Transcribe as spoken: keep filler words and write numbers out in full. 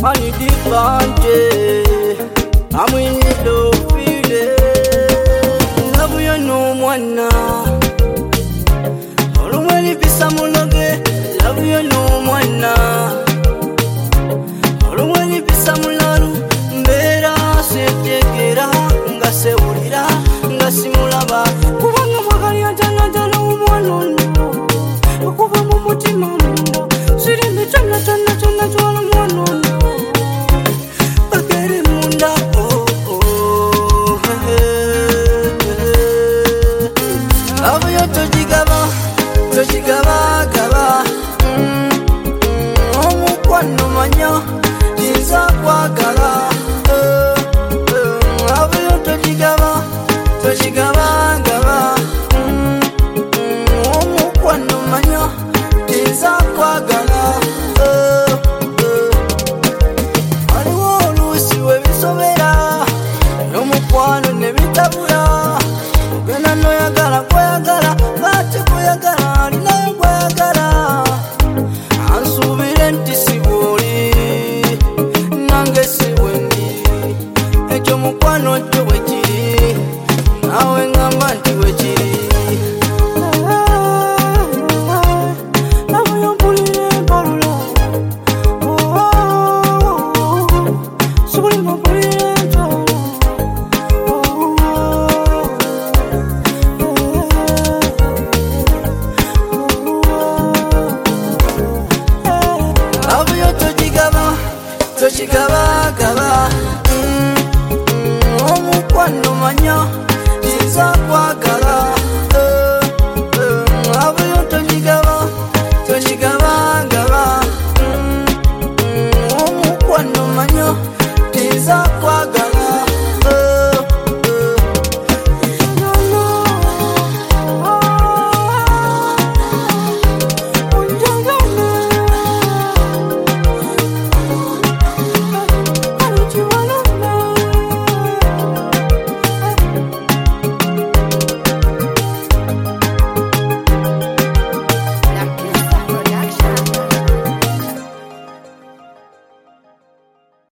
money different. I'm in the feeling. Love you no one now. Olumweli visa muloge. Love you no one now. Olumweli visa mularu. Mbera se tekera. Nga se ulira. Nga simulaba. Kubanga mwakali ajana jana umwanono. Kuba mumutima mundo. Sirimbi chana chana chana chana mwanono. Bakere munda oh oh he he. Love you tojigaba, tojigaba gaba. Omukwano manyo, jinza kwagala. Love you tojigaba, tojigaba gaba. Omukwano manyo, jinza kwagala. Aliwo oluusi webisobera, n'omukwano ne bitabula. Ogenda n'oyagala kweyagala, ate kweyagala alinayo kweyagala. Ansuubire nti si bw'oli, nange si bwe ndi. Ekyo mukwano gyo bwe kiri, naawe ngamba nti bwe kiri. Love you mpulira empalula. Subuli mpulira empalula. Love you tojigaba, tojigaba